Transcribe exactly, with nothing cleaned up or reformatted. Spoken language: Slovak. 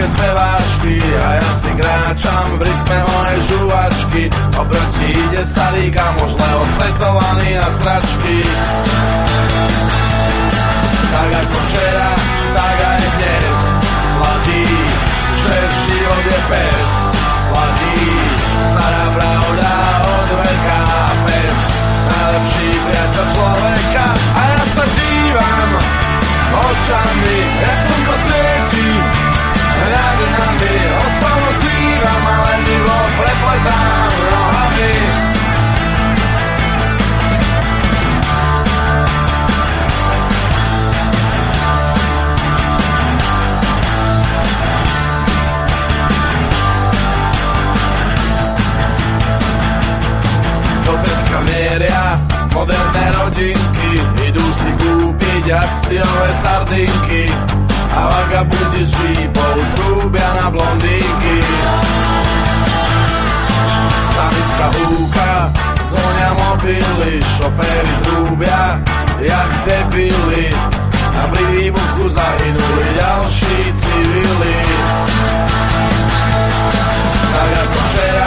Slovenské speváčky a ja si kráčam v rytme mojej žuvačky. Oproti ide starý kamoš, zle osvetovaný na sračky. Tak ako včera, tak aj dnes platí, že život je pes. Platí stará pravda od veľká pes, najlepší priateľ človeka. A ja sa dívam očami, jak slnko svieti nad nami. Ospavo zvívam, ale divo prepletám nohami. Do Teska mieria moderné rodinky, idú si kúpiť akciové sardinky a vagabundi s džípou trúbia na blondínky. Sanitka húka, zvonia mobily, šoféry trúbia jak debili a pri výbuchu zahynuli ďalší civili. Tak ako včera,